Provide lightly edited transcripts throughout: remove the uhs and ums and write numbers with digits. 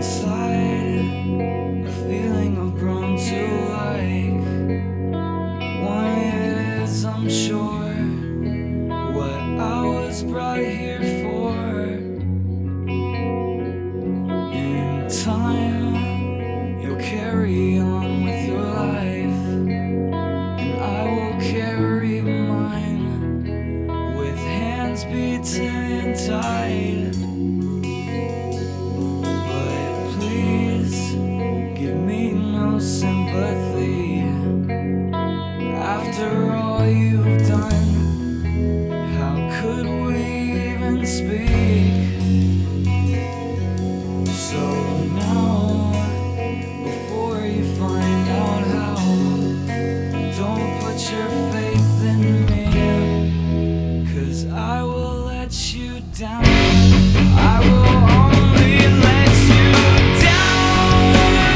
inside, a feeling I've grown to like. One it is, I'm sure, what I was brought here for. In time, you'll carry on with your life, and I will carry mine with hands beating and tied. But please give me no sympathy. After all you've done, how could we even speak? So now, before you find out how, don't put your faith in me, 'cause I will let you down. I will only let you down.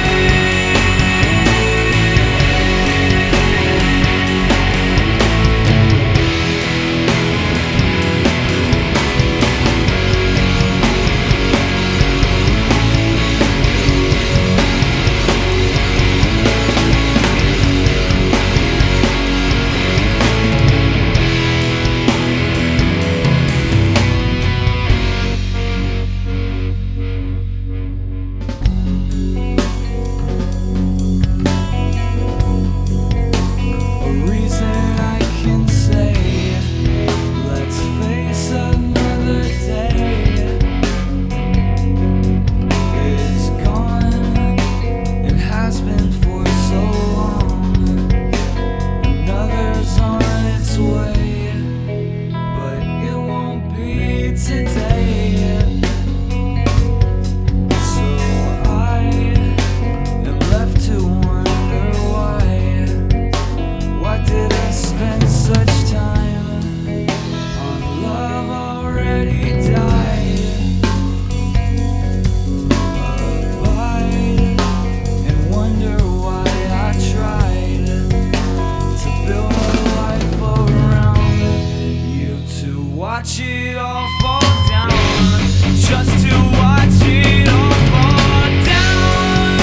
Watch it all fall down, just to watch it all fall down.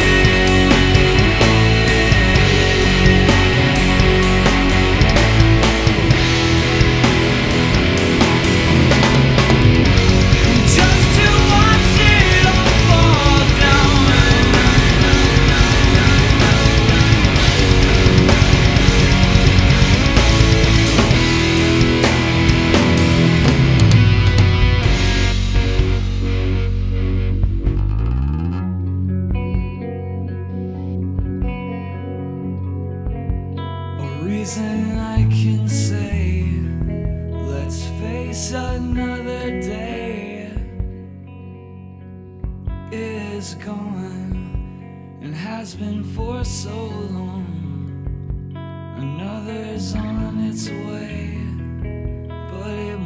Just to watch it all fall down. Reason I can say, let's face another day, is gone and has been for so long. Another's on its way, but it